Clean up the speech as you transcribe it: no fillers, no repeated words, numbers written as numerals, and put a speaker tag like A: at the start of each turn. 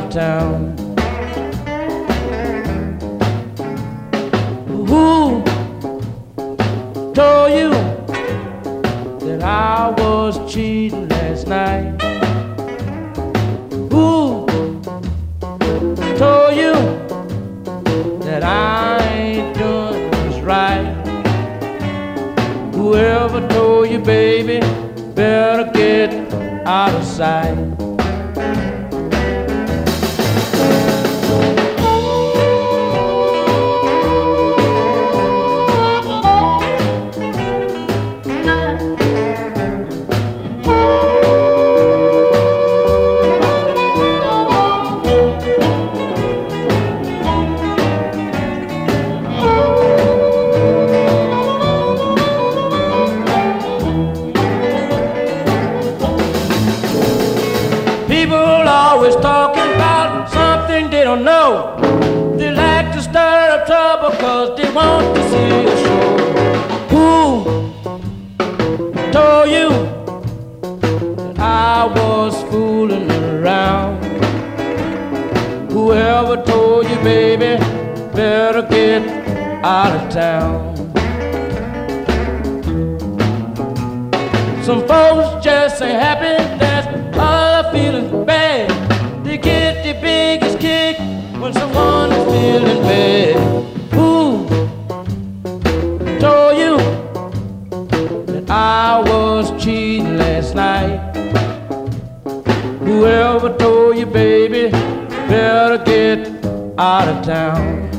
A: of town. Who told you that I was cheating last night? Who told you that I ain't doing what's right? Whoever told you, baby, better get out of sight. Always talking about something they don't know. They like to stir up trouble cause they want to see a show. Who told you that I was fooling around? Whoever told you, baby, better get out of town. Some folks just ain't happy, that's all I'm feeling bad. They get the biggest kick when someone is feeling bad. Who told you that I was cheating last night? Whoever told you, baby, better get out of town.